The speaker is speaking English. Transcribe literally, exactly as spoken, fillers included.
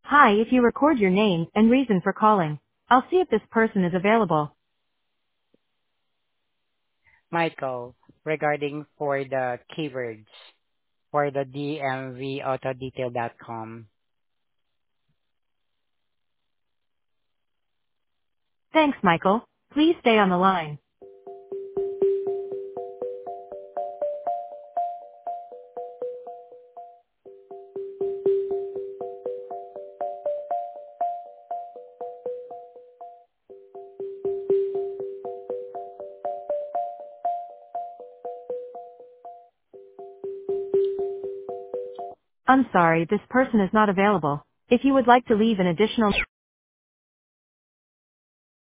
Hi, if you record your name and reason for calling, I'll see if this person is available. Michael, regarding for the keywords for the D M V auto detail dot com. Thanks, Michael. Please stay on the line. I'm sorry, this person is not available. If you would like to leave an additional